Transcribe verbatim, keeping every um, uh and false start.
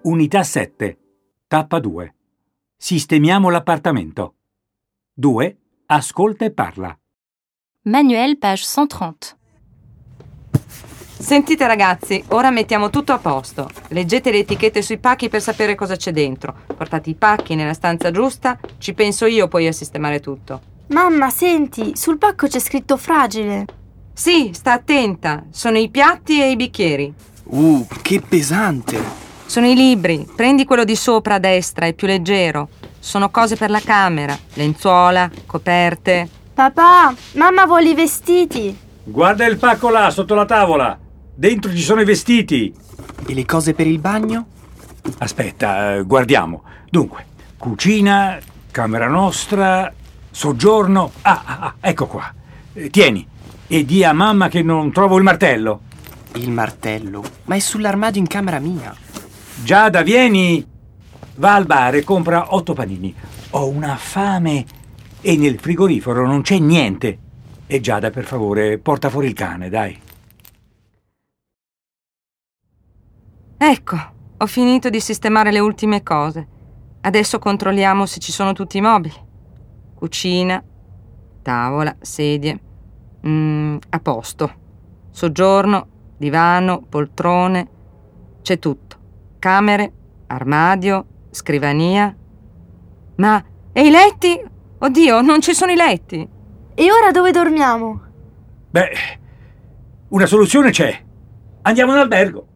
Unità sette. Tappa due. Sistemiamo l'appartamento. due. Ascolta e parla. Manuel, page cent trente. Sentite ragazzi, ora mettiamo tutto a posto. Leggete le etichette sui pacchi per sapere cosa c'è dentro. Portate i pacchi nella stanza giusta, ci penso io poi a sistemare tutto. Mamma, senti, sul pacco c'è scritto fragile. Sì, sta attenta, sono i piatti e i bicchieri. Uh, che pesante! Sono i libri, prendi quello di sopra a destra, è più leggero. Sono cose per la camera, lenzuola, coperte. Papà, mamma vuole i vestiti. Guarda il pacco là, sotto la tavola. Dentro ci sono i vestiti. E le cose per il bagno? Aspetta, eh, guardiamo. Dunque, cucina, camera nostra, soggiorno. Ah, ah, ah, ecco qua. Eh, tieni. E di a mamma che non trovo il martello. Il martello? Ma è sull'armadio in camera mia. Giada, vieni. Va al bar e compra otto panini. Ho una fame e nel frigorifero non c'è niente. E Giada, per favore, porta fuori il cane, dai. Ecco, ho finito di sistemare le ultime cose. Adesso controlliamo se ci sono tutti i mobili. Cucina, tavola, sedie. Mm, a posto. Soggiorno, divano, poltrone. C'è tutto. Camere, armadio, scrivania. Ma e i letti? Oddio, non ci sono i letti. E ora dove dormiamo? Beh, una soluzione c'è. Andiamo in albergo.